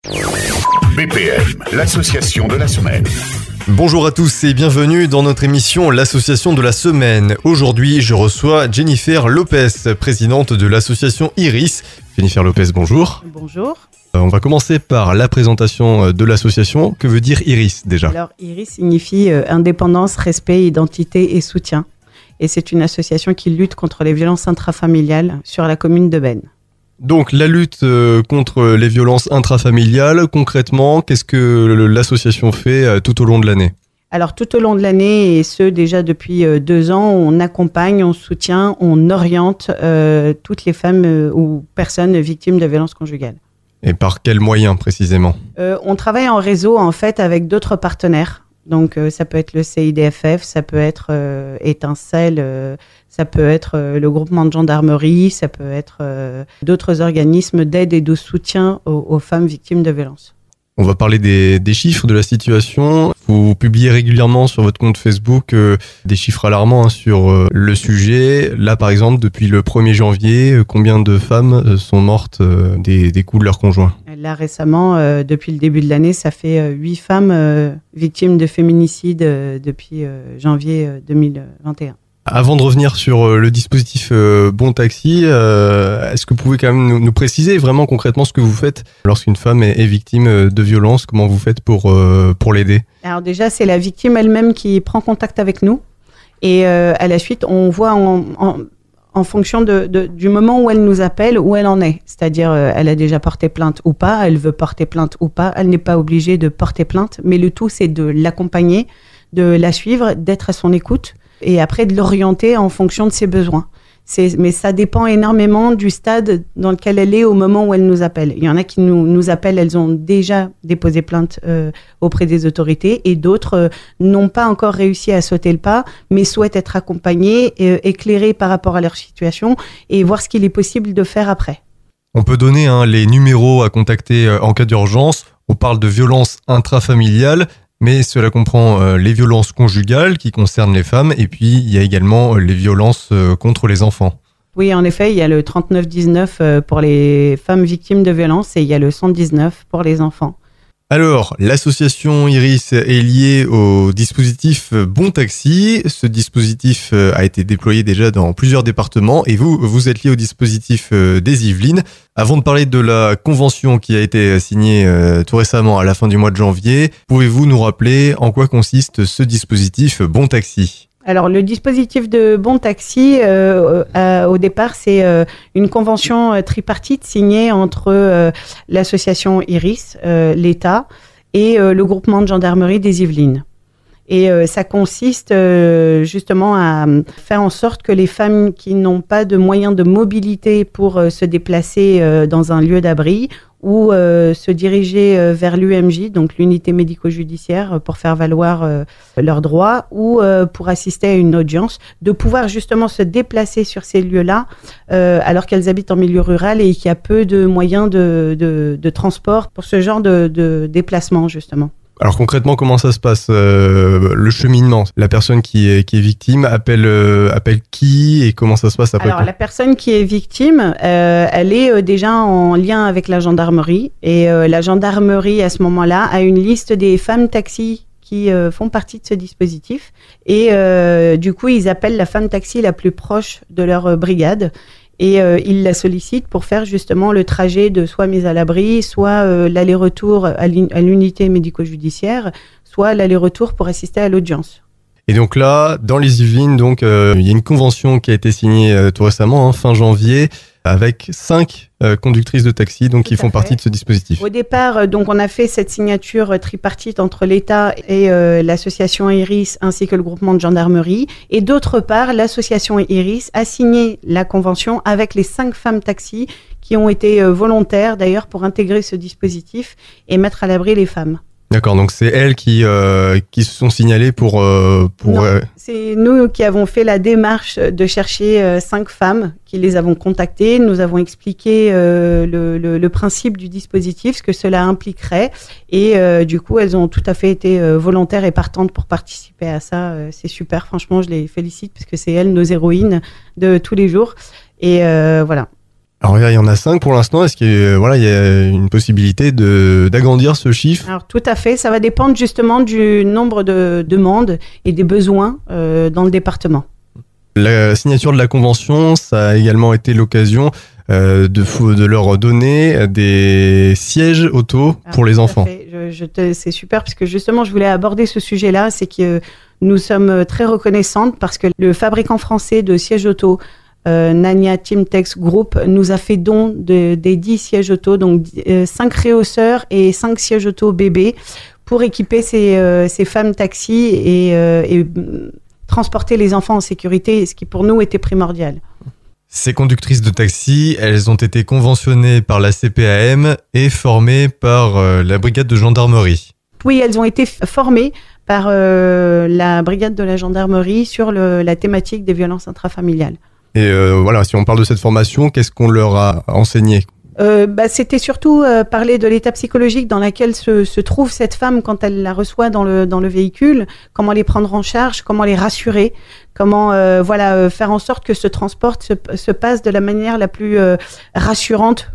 BPM, l'association de la semaine. Bonjour à tous et bienvenue dans notre émission L'association de la semaine. Aujourd'hui, je reçois Jennifer Lopez, présidente de l'association Iris. Jennifer Lopez, bonjour. Bonjour. On va commencer par la présentation de l'association. Que veut dire Iris déjà ? Alors, Iris signifie indépendance, respect, identité et soutien. Et c'est une association qui lutte contre les violences intrafamiliales sur la commune de Beynes. Donc la lutte contre les violences intrafamiliales, concrètement, qu'est-ce que l'association fait tout au long de l'année ? Alors tout au long de l'année, et ce déjà depuis 2 ans, on accompagne, on soutient, on oriente toutes les femmes ou personnes victimes de violences conjugales. Et par quels moyens précisément ? On travaille en réseau en fait avec d'autres partenaires. Donc ça peut être le CIDFF, ça peut être Étincelle, ça peut être le groupement de gendarmerie, ça peut être d'autres organismes d'aide et de soutien aux femmes victimes de violences. On va parler des chiffres de la situation. Vous publiez régulièrement sur votre compte Facebook des chiffres alarmants sur le sujet. Là, par exemple, depuis le 1er janvier, combien de femmes sont mortes des coups de leur conjoint ? Là, récemment, depuis le début de l'année, ça fait 8 femmes victimes de féminicide depuis janvier 2021. Avant de revenir sur le dispositif Bon Taxi, est-ce que vous pouvez quand même nous préciser vraiment concrètement ce que vous faites lorsqu'une femme est victime de violence ? Comment vous faites pour l'aider ? Alors déjà, c'est la victime elle-même qui prend contact avec nous. Et à la suite, on voit en fonction du moment où elle nous appelle, où elle en est. C'est-à-dire, elle a déjà porté plainte ou pas, elle veut porter plainte ou pas, elle n'est pas obligée de porter plainte. Mais le tout, c'est de l'accompagner, de la suivre, d'être à son écoute. Et après de l'orienter en fonction de ses besoins. Mais ça dépend énormément du stade dans lequel elle est au moment où elle nous appelle. Il y en a qui nous appellent, elles ont déjà déposé plainte auprès des autorités, et d'autres n'ont pas encore réussi à sauter le pas, mais souhaitent être accompagnées, éclairées par rapport à leur situation, et voir ce qu'il est possible de faire après. On peut donner les numéros à contacter en cas d'urgence. On parle de violences intrafamiliales, mais cela comprend les violences conjugales qui concernent les femmes, et puis il y a également les violences contre les enfants. Oui, en effet, il y a le 3919 pour les femmes victimes de violences, et il y a le 119 pour les enfants. Alors, l'association Iris est liée au dispositif Bon Taxi. Ce dispositif a été déployé déjà dans plusieurs départements, et vous êtes lié au dispositif des Yvelines. Avant de parler de la convention qui a été signée tout récemment à la fin du mois de janvier, pouvez-vous nous rappeler en quoi consiste ce dispositif Bon Taxi ? Alors, le dispositif de Bon Taxi, au départ, c'est une convention tripartite signée entre l'association Iris, l'État, et le groupement de gendarmerie des Yvelines. Et ça consiste justement à faire en sorte que les femmes qui n'ont pas de moyens de mobilité pour se déplacer dans un lieu d'abri ou se diriger vers l'UMJ, donc l'unité médico-judiciaire, pour faire valoir leurs droits, ou pour assister à une audience, de pouvoir justement se déplacer sur ces lieux-là alors qu'elles habitent en milieu rural et qu'il y a peu de moyens de transport pour ce genre de déplacement justement. Alors concrètement, comment ça se passe le cheminement ? La personne qui est victime appelle qui et comment ça se passe après ? Alors la personne qui est victime, elle est déjà en lien avec la gendarmerie, et la gendarmerie à ce moment-là a une liste des femmes taxis qui font partie de ce dispositif, et du coup ils appellent la femme taxi la plus proche de leur brigade. Et ils la sollicitent pour faire justement le trajet de soit mise à l'abri, soit l'aller-retour à l'unité médico-judiciaire, soit l'aller-retour pour assister à l'audience. Et donc là, dans les Yvelines, il y a une convention qui a été signée tout récemment, fin janvier, avec 5 conductrices de taxi qui font partie de ce dispositif. Au départ, on a fait cette signature tripartite entre l'État et l'association Iris ainsi que le groupement de gendarmerie. Et d'autre part, l'association Iris a signé la convention avec les 5 femmes taxis qui ont été volontaires d'ailleurs pour intégrer ce dispositif et mettre à l'abri les femmes. D'accord, donc c'est elles qui se sont signalées pour... Non, c'est nous qui avons fait la démarche de chercher 5 femmes, qui les avons contactées. Nous avons expliqué le principe du dispositif, ce que cela impliquerait. Et du coup, elles ont tout à fait été volontaires et partantes pour participer à ça. C'est super, franchement, je les félicite parce que c'est elles nos héroïnes de tous les jours. Et voilà. Alors il y en a 5 pour l'instant. Est-ce qu'il y a une possibilité d'agrandir ce chiffre? Alors tout à fait, ça va dépendre justement du nombre de demandes et des besoins dans le département. La signature de la convention, ça a également été l'occasion de leur donner des sièges auto pour les enfants. C'est super parce que justement je voulais aborder ce sujet-là, c'est que nous sommes très reconnaissantes parce que le fabricant français de sièges auto, Nania Teamtex Group, nous a fait don des 10 sièges auto, donc 5 réhausseurs et 5 sièges auto bébés pour équiper ces femmes taxis et transporter les enfants en sécurité, ce qui pour nous était primordial. Ces conductrices de taxi, elles ont été conventionnées par la CPAM et formées par la brigade de gendarmerie. Oui, elles ont été formées par la brigade de la gendarmerie sur la thématique des violences intrafamiliales. Et si on parle de cette formation, qu'est-ce qu'on leur a enseigné ? C'était surtout parler de l'état psychologique dans laquelle se trouve cette femme quand elle la reçoit dans le véhicule, comment les prendre en charge, comment les rassurer, comment faire en sorte que ce transport se passe de la manière la plus rassurante,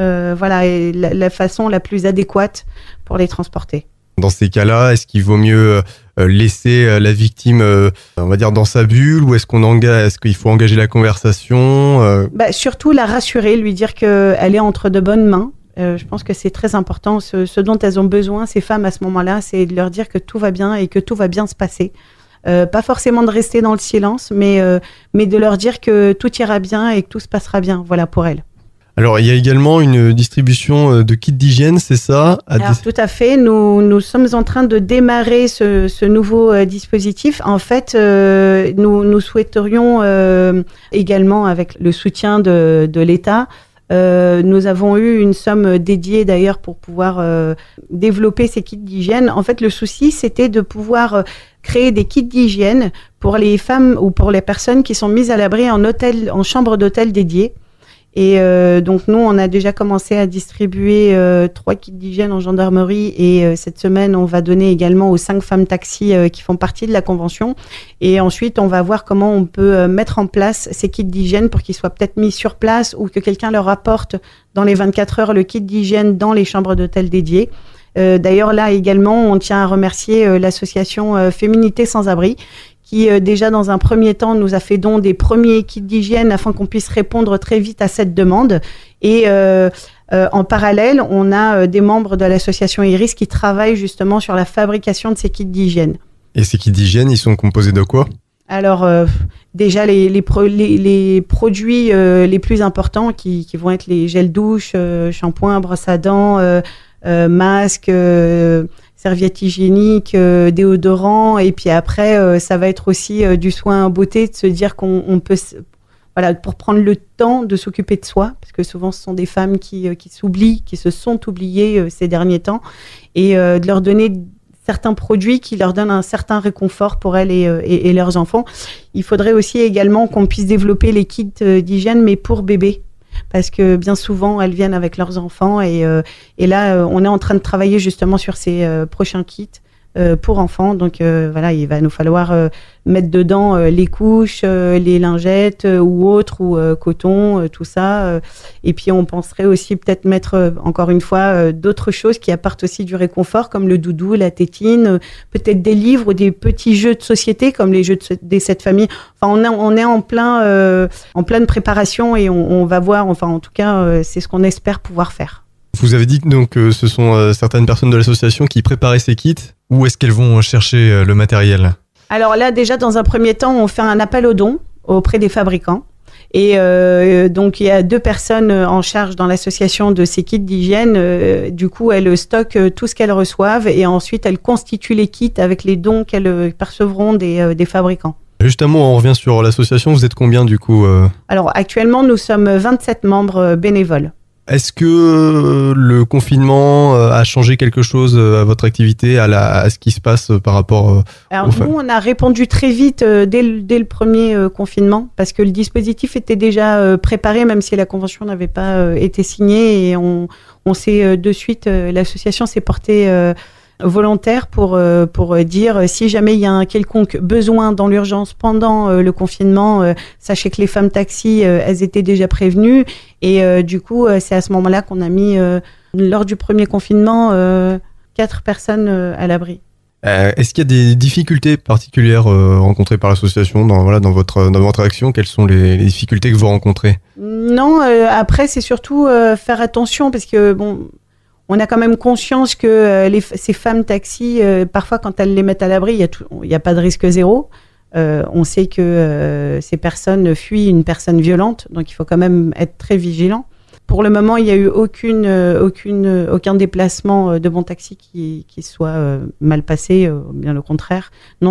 et la façon la plus adéquate pour les transporter. Dans ces cas-là, est-ce qu'il vaut mieux laisser la victime, dans sa bulle, ou est-ce qu'il faut engager la conversation Surtout la rassurer, lui dire qu'elle est entre de bonnes mains. Je pense que c'est très important. Ce dont elles ont besoin, ces femmes, à ce moment-là, c'est de leur dire que tout va bien et que tout va bien se passer. Pas forcément de rester dans le silence, mais de leur dire que tout ira bien et que tout se passera bien, pour elles. Alors, il y a également une distribution de kits d'hygiène, c'est ça? Alors, tout à fait. Nous sommes en train de démarrer ce nouveau dispositif. En fait, nous souhaiterions également, avec le soutien de l'État, nous avons eu une somme dédiée d'ailleurs pour pouvoir développer ces kits d'hygiène. En fait, le souci, c'était de pouvoir créer des kits d'hygiène pour les femmes ou pour les personnes qui sont mises à l'abri en chambre d'hôtel dédiée. Et donc nous, on a déjà commencé à distribuer 3 kits d'hygiène en gendarmerie et cette semaine, on va donner également aux 5 femmes taxis qui font partie de la convention. Et ensuite, on va voir comment on peut mettre en place ces kits d'hygiène pour qu'ils soient peut-être mis sur place ou que quelqu'un leur apporte dans les 24 heures le kit d'hygiène dans les chambres d'hôtel dédiées. D'ailleurs, là également, on tient à remercier l'association Féminité sans abri qui déjà dans un premier temps nous a fait don des premiers kits d'hygiène afin qu'on puisse répondre très vite à cette demande. Et en parallèle, on a des membres de l'association Iris qui travaillent justement sur la fabrication de ces kits d'hygiène. Et ces kits d'hygiène, ils sont composés de quoi ? Alors déjà les produits les plus importants qui vont être les gels douche, shampoing, brosse à dents, masques, serviettes hygiéniques, déodorants, et puis après ça va être aussi du soin beauté, de se dire qu'on peut pour prendre le temps de s'occuper de soi, parce que souvent ce sont des femmes qui s'oublient, qui se sont oubliées ces derniers temps, et de leur donner certains produits qui leur donnent un certain réconfort pour elles et leurs enfants. Il faudrait aussi également qu'on puisse développer les kits d'hygiène, mais pour bébés, parce que bien souvent, elles viennent avec leurs enfants. Et là, on est en train de travailler justement sur ces prochains kits pour enfants. Donc il va nous falloir mettre dedans les couches, les lingettes ou autres, ou coton, tout ça. Et puis, on penserait aussi peut-être mettre, encore une fois, d'autres choses qui apportent aussi du réconfort, comme le doudou, la tétine, peut-être des livres ou des petits jeux de société, comme les jeux des 7 familles. Enfin, on est en pleine préparation et on va voir, en tout cas, c'est ce qu'on espère pouvoir faire. Vous avez dit donc que ce sont certaines personnes de l'association qui préparaient ces kits. Où est-ce qu'elles vont chercher le matériel ? Alors là, déjà, dans un premier temps, on fait un appel aux dons auprès des fabricants. Et donc, il y a 2 personnes en charge dans l'association de ces kits d'hygiène. Du coup, elles stockent tout ce qu'elles reçoivent et ensuite, elles constituent les kits avec les dons qu'elles percevront des fabricants. Juste un mot, on revient sur l'association. Vous êtes combien du coup Alors, actuellement, nous sommes 27 membres bénévoles. Est-ce que le confinement a changé quelque chose à votre activité, à ce qui se passe par rapport Alors nous, on a répondu très vite dès le premier confinement, parce que le dispositif était déjà préparé, même si la convention n'avait pas été signée. Et on s'est de suite, l'association s'est portée volontaires pour dire si jamais il y a un quelconque besoin dans l'urgence pendant le confinement, sachez que les femmes taxi, elles étaient déjà prévenues et du coup, c'est à ce moment-là qu'on a mis, lors du premier confinement, 4 personnes à l'abri. Est-ce qu'il y a des difficultés particulières rencontrées par l'association dans votre action? Quelles sont les difficultés que vous rencontrez? Non, après c'est surtout faire attention parce que bon, on a quand même conscience que ces femmes taxi, parfois quand elles les mettent à l'abri, il y a pas de risque zéro. On sait que ces personnes fuient une personne violente, donc il faut quand même être très vigilant. Pour le moment, il n'y a eu aucun déplacement de bon taxi qui soit mal passé, bien le contraire. Non,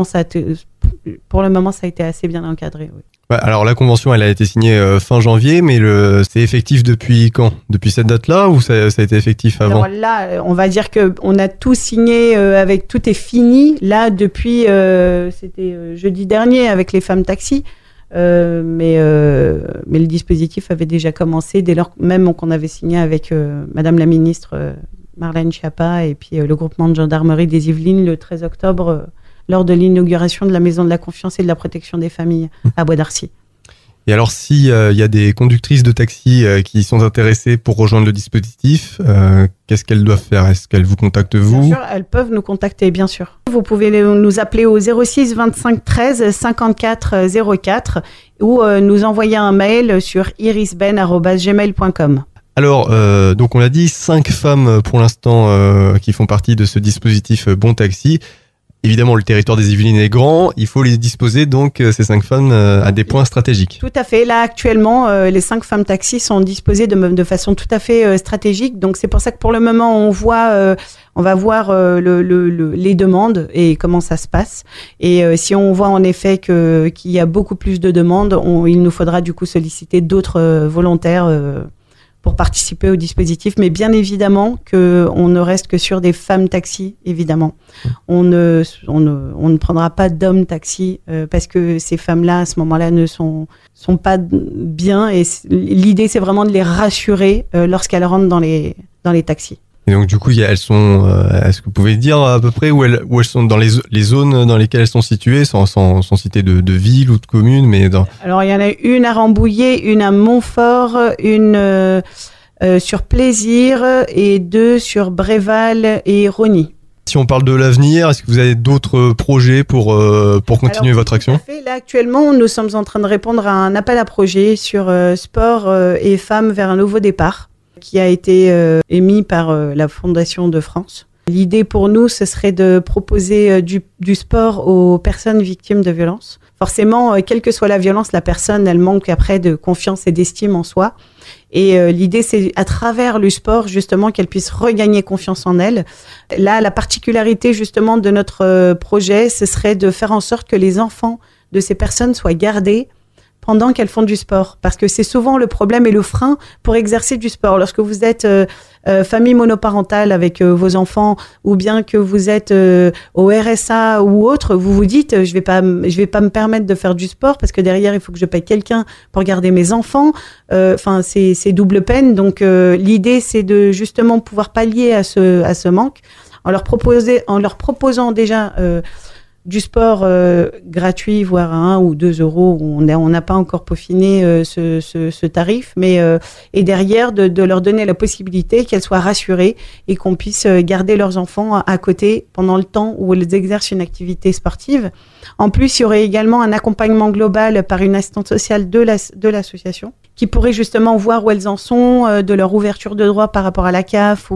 pour le moment, ça a été assez bien encadré. Oui. Ouais, alors la convention, elle a été signée fin janvier, mais c'est effectif depuis quand? Depuis cette date-là ou ça a été effectif avant? Alors là, on va dire qu'on a tout signé, tout est fini, là, depuis, c'était jeudi dernier avec les femmes taxi. Mais le dispositif avait déjà commencé dès lors même qu'on avait signé avec Madame la ministre Marlène Schiappa et puis le groupement de gendarmerie des Yvelines le 13 octobre lors de l'inauguration de la Maison de la Confiance et de la Protection des Familles à Bois d'Arcy. Et alors, s'il y a des conductrices de taxi qui sont intéressées pour rejoindre le dispositif, qu'est-ce qu'elles doivent faire? Est-ce qu'elles vous contactent, vous? Bien sûr, elles peuvent nous contacter, bien sûr. Vous pouvez nous appeler au 06 25 13 54 04 ou nous envoyer un mail sur irisben@gmail.com. Alors, donc on l'a dit, 5 femmes pour l'instant qui font partie de ce dispositif Bon Taxi. Évidemment, le territoire des Yvelines est grand. Il faut les disposer, donc, ces 5 femmes à des points stratégiques. Tout à fait. Là, actuellement, les 5 femmes taxis sont disposées de façon tout à fait stratégique. Donc, c'est pour ça que pour le moment, on va voir les demandes et comment ça se passe. Et si on voit en effet qu'il y a beaucoup plus de demandes, il nous faudra du coup solliciter d'autres volontaires pour participer au dispositif, mais bien évidemment qu'on ne reste que sur des femmes taxis, évidemment. On ne prendra pas d'hommes taxis parce que ces femmes-là, à ce moment-là, ne sont pas bien. Et l'idée, c'est vraiment de les rassurer lorsqu'elles rentrent dans les taxis. Et donc du coup, elles sont. Est-ce que vous pouvez dire à peu près où elles sont dans les zones dans lesquelles elles sont situées, sans citer de ville ou de commune, mais dans. Alors il y en a une à Rambouillet, une à Montfort, une sur Plaisir et 2 sur Bréval et Rosny. Si on parle de l'avenir, est-ce que vous avez d'autres projets pour continuer votre action? Là, actuellement, nous sommes en train de répondre à un appel à projet sur sport et femmes vers un nouveau départ, qui a été émis par la Fondation de France. L'idée pour nous, ce serait de proposer du sport aux personnes victimes de violences. Forcément, quelle que soit la violence, la personne, elle manque après de confiance et d'estime en soi. Et l'idée, c'est à travers le sport, justement, qu'elle puisse regagner confiance en elle. Là, la particularité, justement, de notre projet, ce serait de faire en sorte que les enfants de ces personnes soient gardés pendant qu'elles font du sport. Parce que c'est souvent le problème et le frein pour exercer du sport. Lorsque vous êtes famille monoparentale avec vos enfants ou bien que vous êtes au RSA ou autre, vous vous dites je vais pas me permettre de faire du sport parce que derrière il faut que je paye quelqu'un pour garder mes enfants. Enfin c'est double peine. Donc l'idée c'est de justement pouvoir pallier à ce manque en leur proposant déjà du sport gratuit, voire à 1 ou 2 euros. On n'a pas encore peaufiné ce tarif, mais et derrière de leur donner la possibilité qu'elles soient rassurées et qu'on puisse garder leurs enfants à côté pendant le temps où elles exercent une activité sportive. En plus, il y aurait également un accompagnement global par une assistante sociale de l'association qui pourrait justement voir où elles en sont, de leur ouverture de droit par rapport à la CAF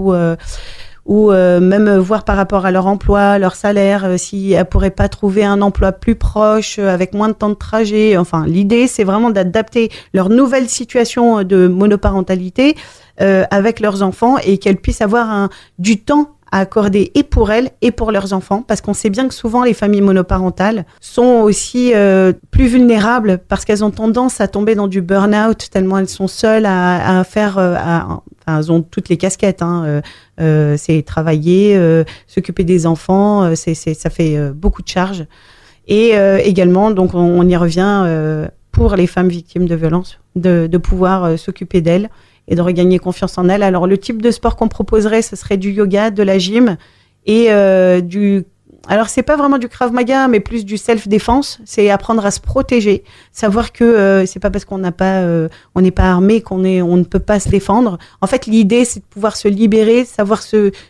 ou même voir par rapport à leur emploi, leur salaire, si elles pourraient pas trouver un emploi plus proche, avec moins de temps de trajet. Enfin, l'idée, c'est vraiment d'adapter leur nouvelle situation de monoparentalité avec leurs enfants et qu'elles puissent avoir du temps à accorder et pour elles et pour leurs enfants, parce qu'on sait bien que souvent les familles monoparentales sont aussi plus vulnérables parce qu'elles ont tendance à tomber dans du burn-out tellement elles sont seules à faire... elles ont toutes les casquettes, c'est travailler, s'occuper des enfants, ça fait beaucoup de charges. Et également, donc on y revient pour les femmes victimes de violences, de pouvoir s'occuper d'elles et de regagner confiance en elles. Alors le type de sport qu'on proposerait, ce serait du yoga, de la gym et alors c'est pas vraiment du Krav Maga, mais plus du self-défense. C'est apprendre à se protéger, savoir que c'est pas parce qu'on n'est pas armé on ne peut pas se défendre. En fait, l'idée c'est de pouvoir se libérer, savoir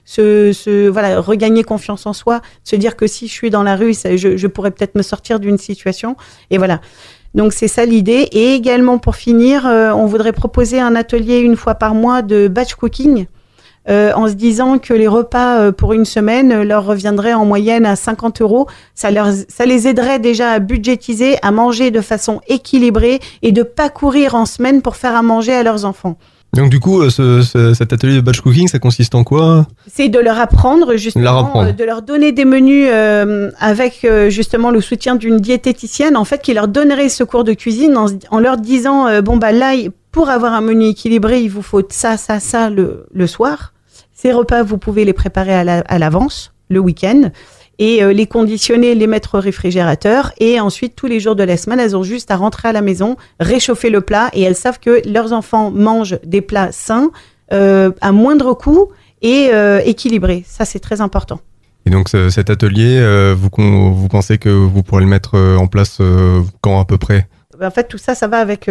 regagner confiance en soi, se dire que si je suis dans la rue, je pourrais peut-être me sortir d'une situation. Et voilà. Donc c'est ça l'idée. Et également pour finir, on voudrait proposer un atelier une fois par mois de batch cooking. En se disant que les repas pour une semaine leur reviendraient en moyenne à 50 €. Ça les aiderait déjà à budgétiser, à manger de façon équilibrée et de pas courir en semaine pour faire à manger à leurs enfants. Donc du coup, cet atelier de batch cooking, ça consiste en quoi ? C'est de leur apprendre justement, de leur donner des menus avec justement le soutien d'une diététicienne en fait qui leur donnerait ce cours de cuisine en leur disant là pour avoir un menu équilibré, il vous faut ça le soir. Ces repas, vous pouvez les préparer à l'avance, le week-end, et les conditionner, les mettre au réfrigérateur. Et ensuite, tous les jours de la semaine, elles ont juste à rentrer à la maison, réchauffer le plat, et elles savent que leurs enfants mangent des plats sains, à moindre coût et équilibrés. Ça, c'est très important. Et donc cet atelier, vous pensez que vous pourrez le mettre en place quand à peu près ? En fait, tout ça, ça va avec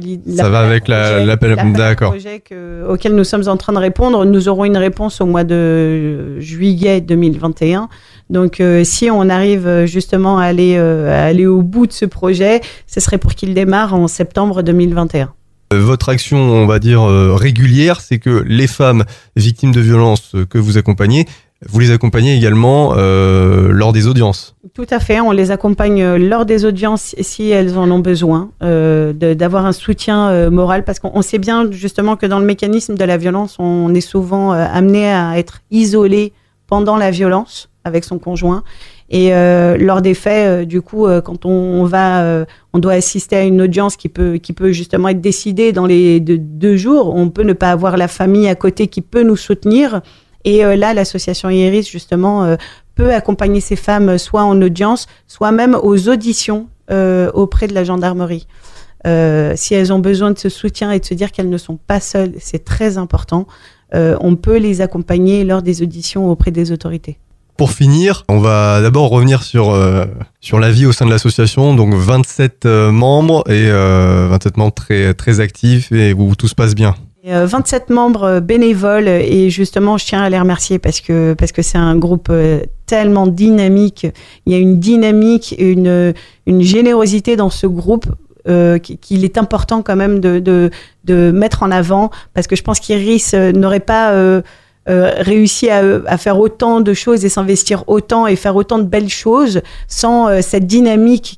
l'appel projet auquel nous sommes en train de répondre. Nous aurons une réponse au mois de juillet 2021. Donc, si on arrive justement à aller au bout de ce projet, ce serait pour qu'il démarre en septembre 2021. Votre action, on va dire, régulière, c'est que les femmes victimes de violences que vous accompagnez, vous les accompagnez également lors des audiences. Tout à fait, on les accompagne lors des audiences si elles en ont besoin, d'avoir un soutien moral, parce qu'on sait bien justement que dans le mécanisme de la violence, on est souvent amené à être isolé pendant la violence avec son conjoint. Et lors des faits, du coup, quand on doit assister à une audience qui peut justement être décidée dans les 2 jours, on peut ne pas avoir la famille à côté qui peut nous soutenir. Et là, l'association Iris, justement, peut accompagner ces femmes soit en audience, soit même aux auditions auprès de la gendarmerie. Si elles ont besoin de ce soutien et de se dire qu'elles ne sont pas seules, c'est très important. On peut les accompagner lors des auditions auprès des autorités. Pour finir, on va d'abord revenir sur la vie au sein de l'association. Donc 27 membres et 27 membres très, très actifs et où tout se passe bien. 27 membres bénévoles et justement je tiens à les remercier parce que c'est un groupe tellement dynamique. Il y a une dynamique et une générosité dans ce groupe qu'il est important quand même de mettre en avant, parce que je pense qu'Iris n'aurait pas réussi à faire autant de choses et s'investir autant et faire autant de belles choses sans cette dynamique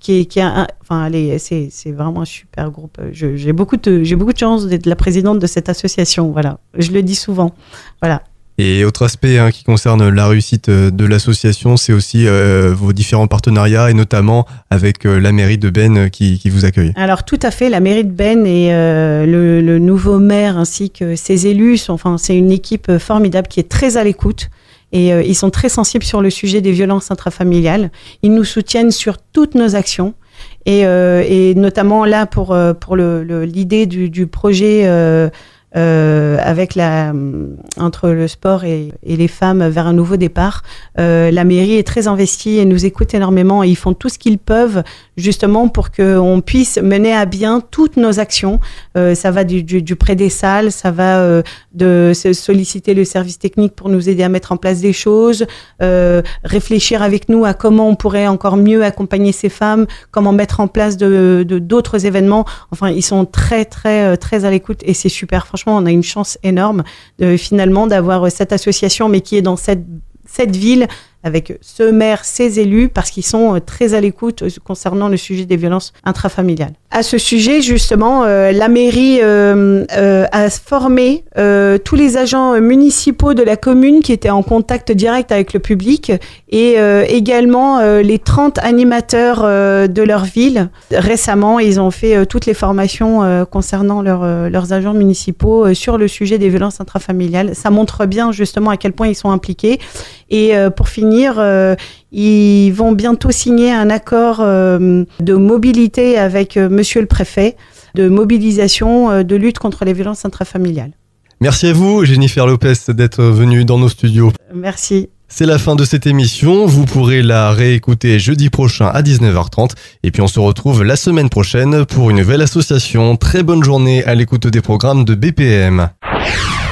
c'est vraiment un super groupe. J'ai beaucoup de chance d'être la présidente de cette association. Voilà, je le dis souvent. Voilà. Et autre aspect qui concerne la réussite de l'association, c'est aussi vos différents partenariats et notamment avec la mairie de Beynes qui vous accueille. Alors tout à fait, la mairie de Beynes et le nouveau maire ainsi que ses élus, c'est une équipe formidable qui est très à l'écoute. Et ils sont très sensibles sur le sujet des violences intrafamiliales. Ils nous soutiennent sur toutes nos actions. Et notamment là pour l'idée du projet avec entre le sport et les femmes vers un nouveau départ. La mairie est très investie et nous écoute énormément et ils font tout ce qu'ils peuvent justement pour qu'on puisse mener à bien toutes nos actions. Ça va du prêt des salles, ça va de solliciter le service technique pour nous aider à mettre en place des choses, réfléchir avec nous à comment on pourrait encore mieux accompagner ces femmes, comment mettre en place d'autres événements. Enfin, ils sont très, très, très à l'écoute et c'est super. Franchement, on a une chance énorme finalement d'avoir cette association, mais qui est dans cette ville avec ce maire, ses élus, parce qu'ils sont très à l'écoute concernant le sujet des violences intrafamiliales. À ce sujet, justement, la mairie a formé tous les agents municipaux de la commune qui étaient en contact direct avec le public et également les 30 animateurs de leur ville. Récemment, ils ont fait toutes les formations concernant leurs agents municipaux sur le sujet des violences intrafamiliales. Ça montre bien justement à quel point ils sont impliqués. Et pour finir, ils vont bientôt signer un accord de mobilité avec monsieur le préfet, de mobilisation, de lutte contre les violences intrafamiliales. Merci à vous, Jennifer Lopez, d'être venue dans nos studios. Merci. C'est la fin de cette émission. Vous pourrez la réécouter jeudi prochain à 19h30. Et puis on se retrouve la semaine prochaine pour une nouvelle association. Très bonne journée à l'écoute des programmes de BPM.